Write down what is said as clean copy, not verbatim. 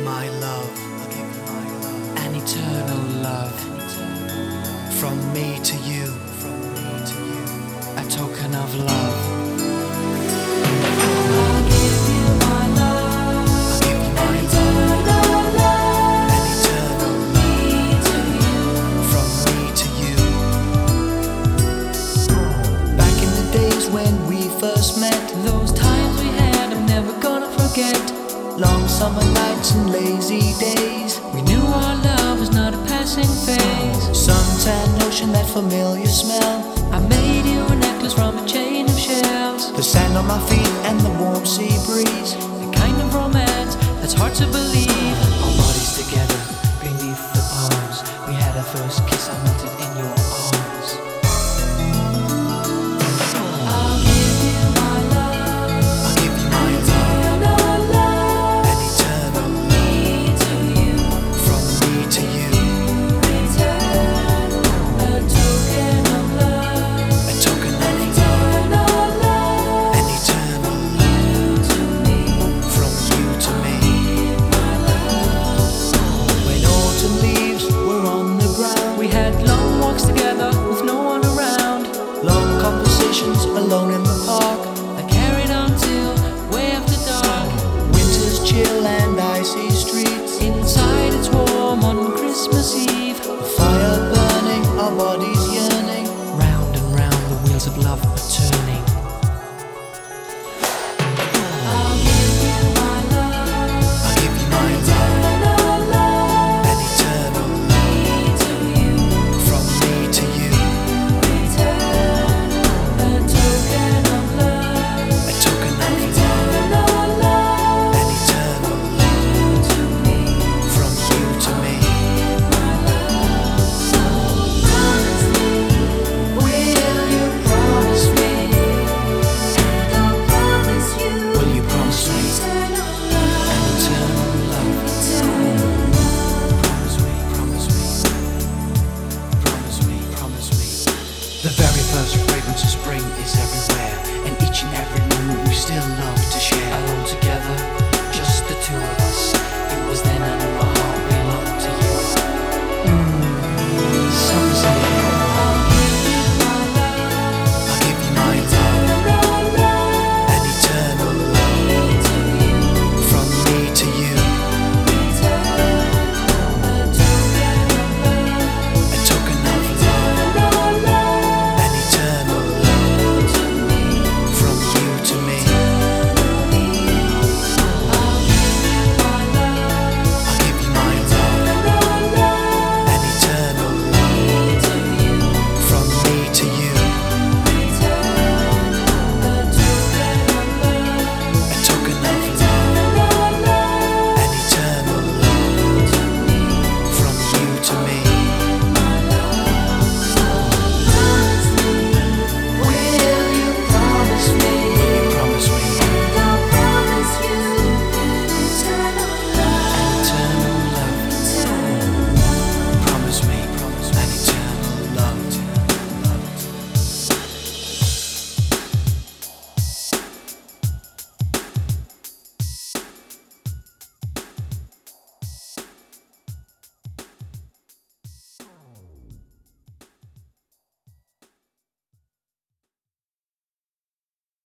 my love, an eternal love, from me to you, a token of love. I'll give you my love, an eternal love, an eternal me to you. from me to you. Back in the days when we first met, Those times we had, I'm never gonna forget. long summer nights and lazy days, We knew our love was not a passing phase. suntan lotion, that familiar smell, I made you a necklace from a chain of shells. the sand on my feet and the warm sea breeze. The kind of romance that's hard to believe. Our bodies together beneath the palms, we had our first kiss.